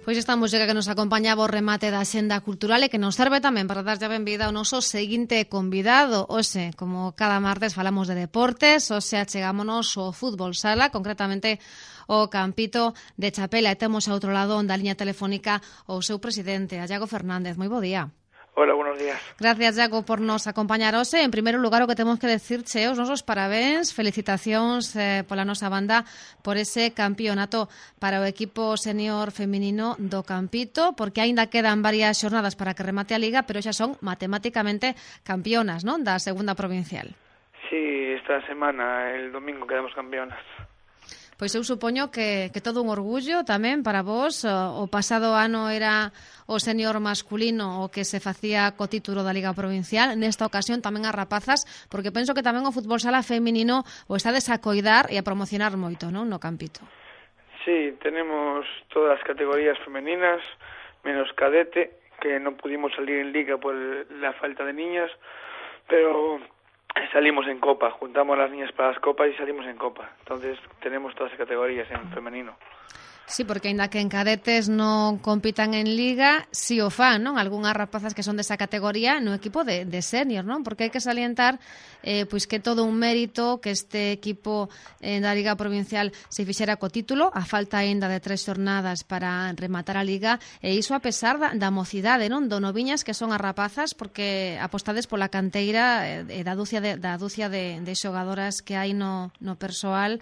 Pois esta música que nos acompañaba o remate da Xenda Cultural e que nos serve tamén para darlle a benvida ao noso seguinte convidado. Oxe, como cada martes falamos de deportes, oxe achegámonos ao fútbol sala, concretamente o Campito de Chapela, e temos ao outro lado da liña telefónica o seu presidente, a Iago Fernández. Moi bo día. Hola, buenos días. Gracias, Iago, por nos acompañar hoxe. En primeiro lugar, o que temos que decirche os nosos parabéns, felicitacións pola nosa banda por ese campeonato para o equipo senior feminino do Campito, porque aínda quedan varias xornadas para que remate a Liga, pero xa son matemáticamente campeonas, non, da segunda provincial. Sí, esta semana, el domingo, quedamos campeonas. Pois eu supoño que todo un orgullo tamén para vos. O pasado ano era o senior masculino o que se facía co título da Liga Provincial. Nesta ocasión tamén as rapazas, porque penso que tamén o fútbol sala feminino o estades a coidar e a promocionar moito, non, no Campito. Sí, tenemos todas as categorías femeninas, menos cadete, que non pudimos salir en Liga por la falta de niñas, pero salimos en Copa, juntamos las niñas para las Copas y salimos en Copa. Entonces tenemos todas las categorías en femenino. Sí, porque aínda que en cadetes non compitan en Liga, si o fan, non? Algúnas rapazas que son desa categoría no equipo de senior, non? Porque hai que salientar pois que todo un mérito que este equipo da Liga Provincial se fixera co título, a falta aínda de 3 xornadas para rematar a Liga, e iso a pesar da mocidade, non? Do noviñas que son as rapazas, porque apostades pola canteira da dúcia de xogadoras que hai no persoal,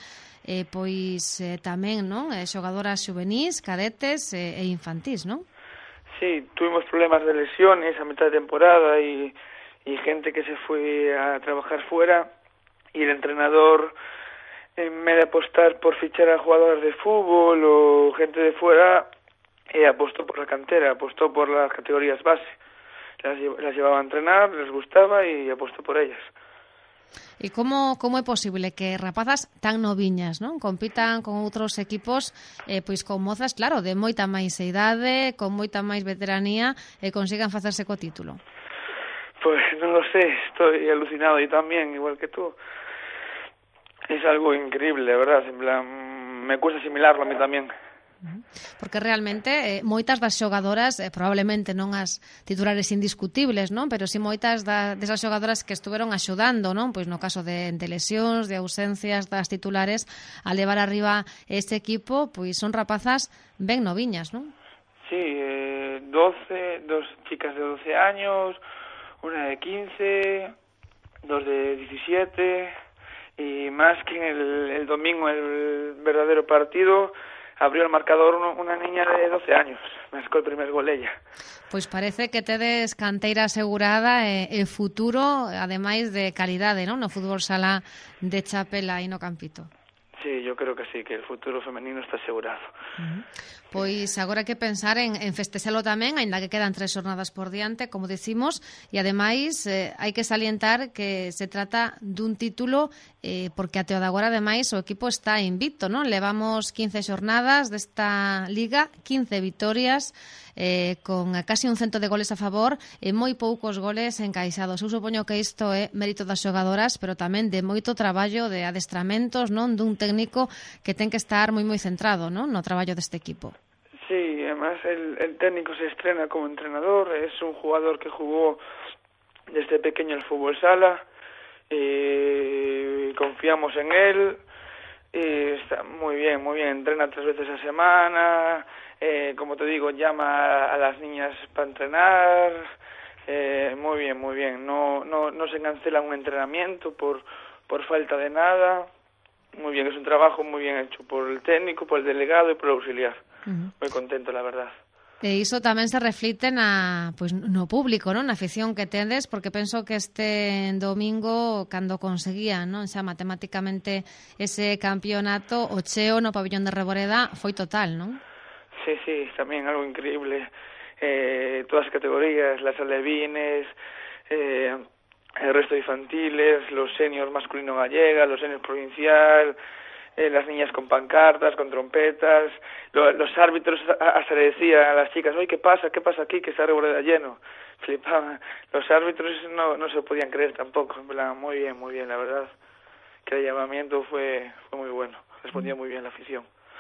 pois tamén, non? Xogadoras xuvenís, cadetes e infantís, non? Sí, tuvimos problemas de lesiones a mitad de temporada y gente que se fue a trabajar fuera, y el entrenador, en vez de apostar por fichar a jugadoras de fútbol o gente de fuera, apostó por la cantera, apostó por las categorías base. Las llevaba a entrenar, les gustaba y apostó por ellas. E como é posible que rapazas tan noviñas, non, compitan con outros equipos pois con mozas, claro, de moita máis idade, con moita máis veteranía, e consigan facerse co título? Pues no lo sé, estoy alucinado, yo también, igual que tú. Es algo increíble, de verdad, en plan, me cuesta asimilarlo a mí tamén. Porque realmente moitas das xogadoras, probablemente non as titulares indiscutibles, non? Pero si moitas desas xogadoras que estuveron axudando, non? Pois no caso de lesións, de ausencias das titulares, a levar arriba este equipo, pois son rapazas ben noviñas, non? Sí, dos chicas de 12 años, una de 15, dos de 17, y más que en el domingo, el verdadero partido, abrió el marcador una niña de 12 años, marcó el primer gol ella. Pois parece que tedes canteira asegurada e futuro, ademais de calidade, non? No fútbol sala de Chapela e no Campito. Sí, yo creo que sí, que el futuro femenino está asegurado. Pois agora hai que pensar en festexalo tamén, aínda que quedan 3 xornadas por diante, como decimos, e ademais hai que salientar que se trata dun título porque até o de agora, ademais, o equipo está invicto, non? Levamos 15 xornadas desta Liga, 15 vitorias, con casi un 100 de goles a favor e moi poucos goles encaixados. Eu supoño que isto é mérito das xogadoras, pero tamén de moito traballo de adestramentos, non, dun técnico que ten que estar moi centrado, non, no traballo deste equipo. Sí, además el técnico se estrena como entrenador, es un jugador que jugó desde pequeño el fútbol sala, y confiamos en él, y está muy bien, entrena 3 veces a semana, como te digo, llama a las niñas para entrenar, muy bien, no se cancela un entrenamiento por falta de nada, muy bien, es un trabajo muy bien hecho por el técnico, por el delegado y por el auxiliar. Moi contento, la verdad. E iso tamén se reflite no público, non? Na afición que tedes, porque penso que este domingo, cando conseguían, non, xa matemáticamente ese campeonato, o cheo no pabillón de Reboreda foi total, non? Sí, tamén algo increíble. Todas as categorías, las alevines, el resto de infantiles, los seniors masculino gallega, los seniors provincial, las niñas con pancartas, con trompetas, los árbitros hasta le decían a las chicas, oye, ¿qué pasa aquí? Que está Reboreda lleno. Flipaban. Los árbitros no se podían creer tampoco. En plan, muy bien, la verdad. Que el llamamiento fue muy bueno. Respondía muy bien la afición.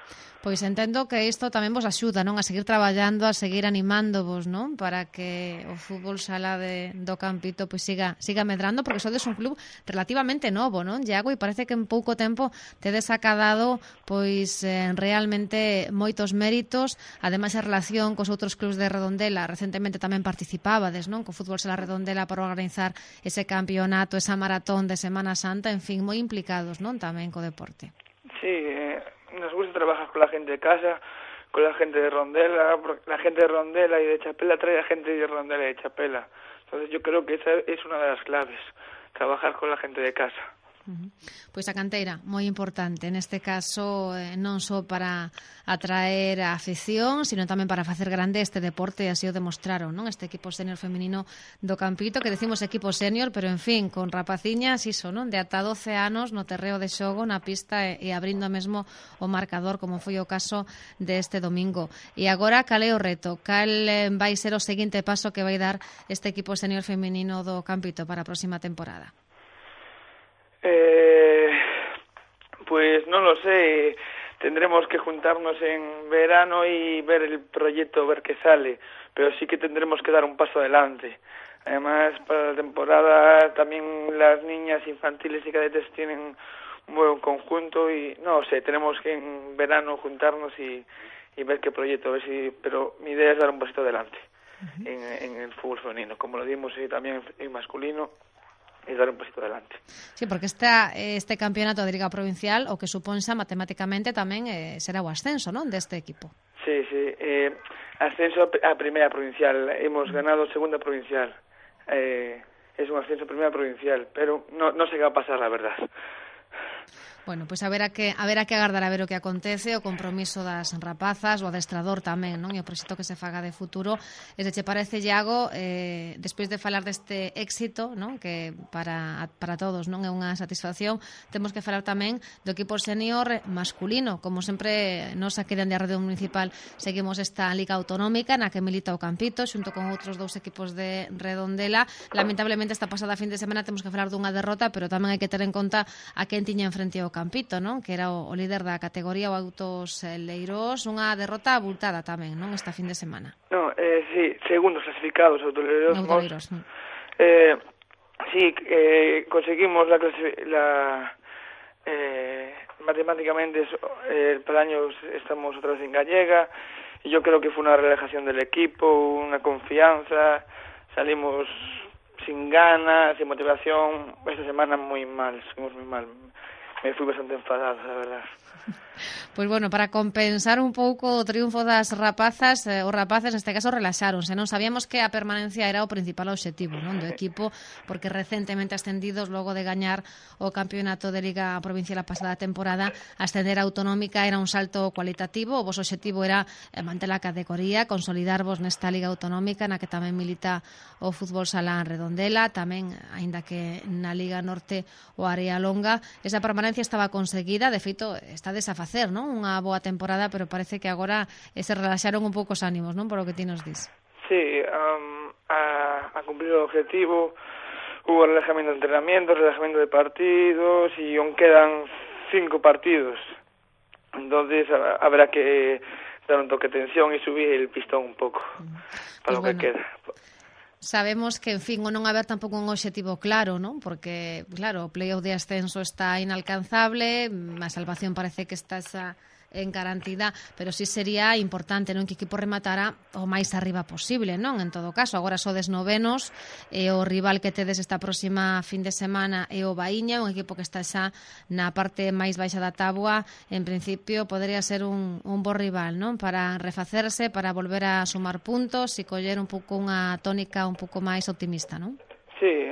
Pois entendo que isto tamén vos axuda, non, a seguir traballando, a seguir animándovos, non, para que o fútbol sala do Campito pois siga medrando, porque sodes un club relativamente novo, non, Iago, e parece que en pouco tempo tedes acadado pois realmente moitos méritos, ademais a relación cos outros clubs de Redondela, recentemente tamén participábades, non, co fútbol sala Redondela para organizar ese campeonato, esa maratón de Semana Santa, en fin, moi implicados, non, tamén co deporte. Sí, nos gusta trabajar con la gente de casa, con la gente de Rondela, porque la gente de Rondela y de Chapela trae a gente de Rondela y de Chapela. Entonces yo creo que esa es una de las claves, trabajar con la gente de casa. Pois a canteira, moi importante, neste caso non só para atraer a afición, sino tamén para facer grande este deporte, e así o demostraron, non? Este equipo senior feminino do Campito, que decimos equipo senior, pero en fin, con rapaciñas, iso, non? De ata 12 anos no terreo de xogo, na pista e abrindo mesmo o marcador, como foi o caso deste domingo. E agora, cal é o reto? Cal vai ser o seguinte paso que vai dar este equipo senior feminino do Campito para a próxima temporada? Pues no lo sé, tendremos que juntarnos en verano y ver el proyecto, ver qué sale, pero sí que tendremos que dar un paso adelante. Además, para la temporada también las niñas infantiles y cadetes tienen un buen conjunto y no sé, tenemos que en verano juntarnos y ver qué proyecto, pero mi idea es dar un pasito adelante en el fútbol femenino, como lo dimos también en masculino. E dar un pasito adelante. Sí, porque este campeonato de Liga Provincial o que suponsa matemáticamente tamén será o ascenso, non, deste equipo. Sí, ascenso a Primera Provincial. Hemos ganado Segunda Provincial. Es un ascenso a Primera Provincial, pero no sé qué va a pasar, la verdad. Bueno, pois haberá que agardar a ver o que acontece, o compromiso das rapazas, o adestrador tamén, non? E o proxecto que se faga de futuro. E se che parece, Iago, despois de falar deste éxito, non? Que para todos non é unha satisfacción, temos que falar tamén do equipo senior masculino. Como sempre, nos aquí dende a Radio Municipal seguimos esta Liga Autonómica na que milita o Campito, xunto con outros dous equipos de Redondela. Lamentablemente, esta pasada fin de semana temos que falar dunha derrota, pero tamén hai que ter en conta a quen tiña enfrente o Campito, non? Que era o líder da categoría, o Autos Leirós, unha derrota abultada tamén, non? Esta fin de semana. No, sí, segundos clasificados, Autoleiros. Sí, conseguimos matemáticamente para el año estamos otra vez en Gallega y yo creo que fue una relajación del equipo, una confianza, salimos sin ganas, sin motivación. Esta semana muy mal, seguimos muy mal. Me fui bastante enfadado, la verdad. Pois bueno, para compensar un pouco o triunfo das rapazas, os rapaces neste caso relaxáronse, non? Sabíamos que a permanencia era o principal obxectivo, non, do equipo, porque recentemente ascendidos logo de gañar o campeonato de Liga Provincial a pasada temporada, ascender a autonómica era un salto cualitativo, o vos obxectivo era manter a categoría, consolidarvos nesta Liga Autonómica na que tamén milita o fútbol sala Redondela, tamén, aínda que na Liga Norte o Área Longa, esa permanencia estaba conseguida, de feito está desafacer, non? Unha boa temporada, pero parece que agora se relaxaron un pouco os ánimos, non? Por o que ti nos dis. Sí, a cumplir o objetivo, hubo relajamiento de entrenamientos, relajamiento de partidos y aún quedan 5 partidos. Entonces habrá que dar un toque de tensión y subir el pistón un pouco para pues lo que queda. Sabemos que, en fin, o non haber tampouco un obxectivo claro, non? Porque, claro, o playoff de ascenso está inalcanzable, a salvación parece que está en garantida, pero sí sería importante, non, que o equipo rematara o máis arriba posible, non? En todo caso, agora sodes novenos, e o rival que tedes esta próxima fin de semana é o Baíña, un equipo que está xa na parte máis baixa da táboa. En principio podría ser un bo rival, non? Para refacerse, para volver a sumar puntos e coller un pouco unha tónica un pouco máis optimista, non? Sí,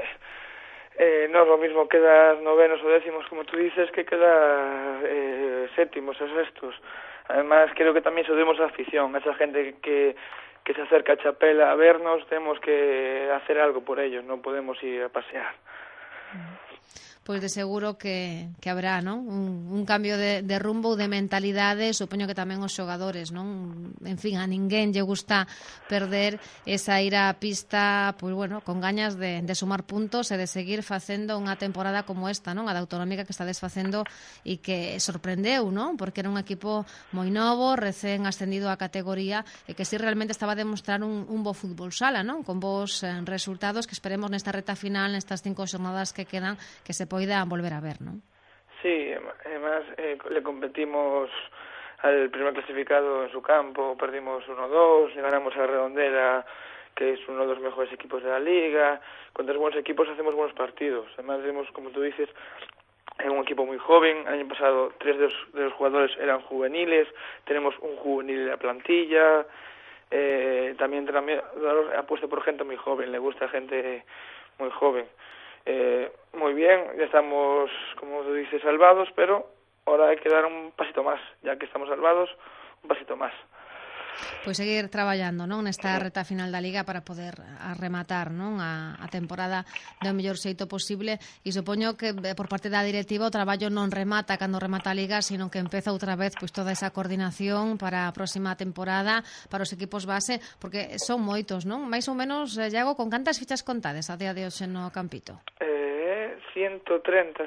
no es lo mismo quedar novenos o décimos, como tú dices, que quedar séptimos o sextos. Además, creo que también subimos la afición, a esa gente que se acerca a Chapela a vernos, tenemos que hacer algo por ellos, no podemos ir a pasear. Pois de seguro que haberá, non? Un cambio de rumbo ou de mentalidade, supoño que tamén os xogadores, non? En fin, a ninguén lle gusta perder esa ir á pista, pois bueno, con gañas de sumar puntos e de seguir facendo unha temporada como esta, non? A da Autonómica que está desfacendo e que sorprendeu, non? Porque era un equipo moi novo, recén ascendido á categoría e que si realmente estaba a demostrar un bo fútbol sala, non? Con bons resultados que esperemos nesta reta final, nestas 5 xornadas que quedan, que se poida volver a ver, ¿no? Sí, además le competimos al primer clasificado en su campo, perdimos 1-2, le ganamos a Redondela, que es uno de los mejores equipos de la liga. Contra los buenos equipos hacemos buenos partidos. Además vemos, como tú dices, un equipo muy joven. El año pasado 3 de los jugadores eran juveniles, tenemos un juvenil en la plantilla. También ha puesto por gente muy joven, le gusta gente muy joven. Muy bien, ya estamos, como tú dices, salvados, pero ahora hay que dar un pasito más, ya que estamos salvados, un pasito más. Pois seguir traballando, non, nesta reta final da Liga para poder rematar, non, a temporada do mellor xeito posible, e supoño que por parte da directiva o traballo non remata cando remata a Liga, sino que empeza outra vez pois toda esa coordinación para a próxima temporada, para os equipos base, porque son moitos, non? Mais ou menos, Iago, con cantas fichas contades a día de hoxe no Campito? 130,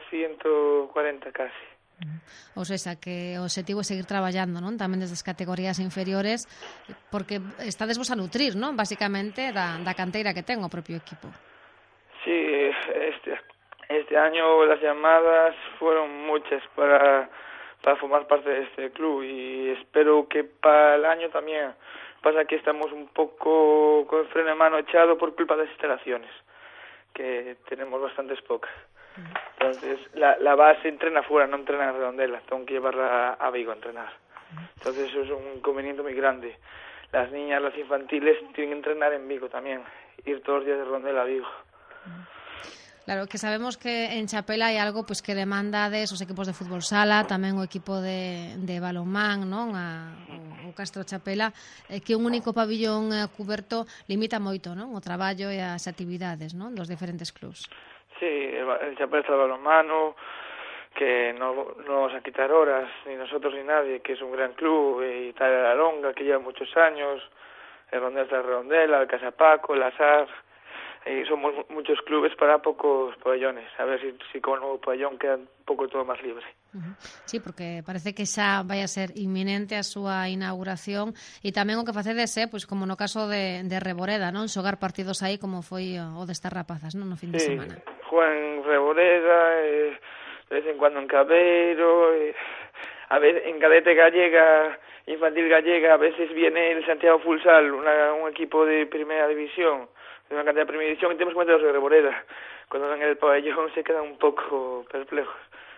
140 casi. Ou seja, que o objetivo é seguir traballando, non? Tamén desde as categorías inferiores, porque estades vos a nutrir, non? Basicamente da canteira que ten o propio equipo. Sí, este año las llamadas fueron muchas para formar parte de este club y espero que para el año también. Pasa que estamos un poco con el freno de mano echado por culpa de las instalaciones, que tenemos bastantes pocas. Entonces la base entrena fuera, no entrena en Redondela, tengo que llevarla a Vigo a entrenar. Entonces eso es un inconveniente muy grande. Las niñas, las infantiles tienen que entrenar en Vigo también, ir todos los días de Redondela a Vigo. Claro, que sabemos que en Chapela hai algo pois que demanda des os equipos de fútbol sala, tamén o equipo de balonmán, non? O Castro Chapela, que un único pabillón cuberto limita moito, non? O traballo e as actividades, non? Dos diferentes clubs. Sí, el Chapela está el balonmano, que no vamos a quitar horas, ni nosotros ni nadie, que es un gran club, y está la Longa, que lleva muchos años, el Redondela está el Redondela, el Casapaco, el Azar, y somos muchos clubes para pocos pabellones, a ver si con el nuevo pabellón queda un poco todo más libre. Sí, porque parece que xa vai a ser inminente a súa inauguración e tamén o que facedes pois como no caso de Reboreda, non? Xogar partidos aí como foi o destas rapazas, non? No fin de semana. Juegan en Reboreda, de vez en cuando en Cabeiro, a veces en cadete gallega, infantil gallega, a veces viene el Santiago Futsal, un equipo de primera división, de una cantidad de primera división, y tenemos que meterlos de Reboreda. Cuando ven el pabellón se quedan un pouco perplejos.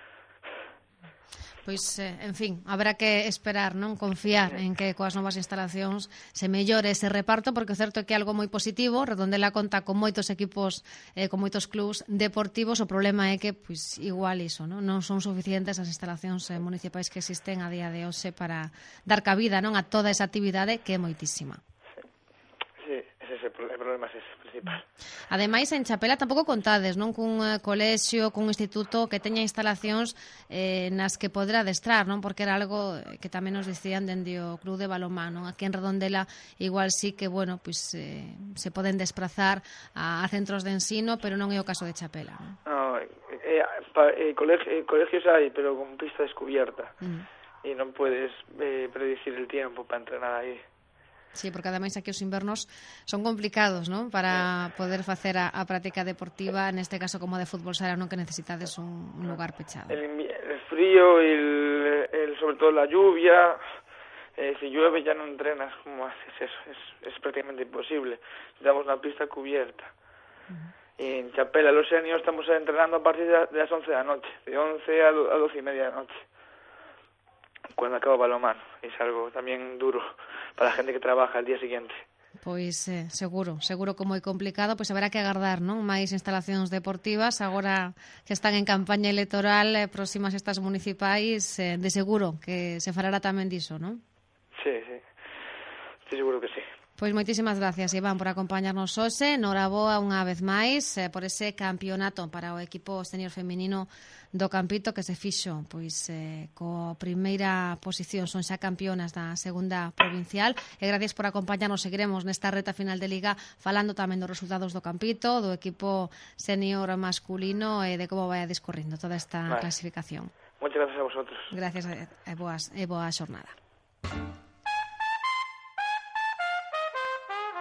Pois, en fin, habrá que esperar, non? Confiar en que coas novas instalacións se mellore ese reparto, porque o certo é que é algo moi positivo. Redondela conta con moitos equipos, con moitos clubs deportivos. O problema é que, pois, igual iso, non son suficientes as instalacións municipais que existen a día de hoxe para dar cabida, non, a toda esa actividade que é moitísima. Sí, ese problema é ese principal. Ademais, en Chapela tampouco contades, non, cun colexio, cun instituto que teña instalacións nas que poder adestrar, non? Porque era algo que tamén nos dicían dende o Club de Balonmán, non? Aquí en Redondela igual sí que, bueno, pues, se poden desplazar a centros de ensino, pero non é o caso de Chapela, non? No, colegios hai, pero con pista descubierta. E non puedes predecir el tiempo para entrenar aí. Sí, porque ademais aquí os invernos son complicados, non? Para poder facer a práctica deportiva, neste caso como de fútbol sala, non, que necesitades un lugar pechado. El frío y sobre todo la lluvia, si llueve ya no entrenas, ¿cómo haces eso? Es prácticamente imposible. Necesitamos una pista cubierta. Y en Chapela, los seniors, estamos entrenando a partir de las 11 de la noche, de 11 a 12 y media de la noche, cuando acaba el balonmano. Es algo también duro para la gente que trabaja al día siguiente. Pois seguro que moi complicado, pois haberá que agardar, non? Máis instalacións deportivas agora que están en campaña electoral, próximas estas municipais, de seguro que se falará tamén diso, non? Sí, seguro que sí. Pois moitísimas gracias, Iván, por acompañarnos hoxe. Noraboa unha vez máis por ese campeonato para o equipo senior feminino do Campito que se fixo pois co primeira posición, son xa campeonas da segunda provincial, e gracias por acompañarnos. Seguiremos nesta reta final de Liga falando tamén dos resultados do Campito, do equipo senior masculino e de como vai discorrindo toda esta clasificación. Moitas gracias a vosotros. Gracias e boa xornada.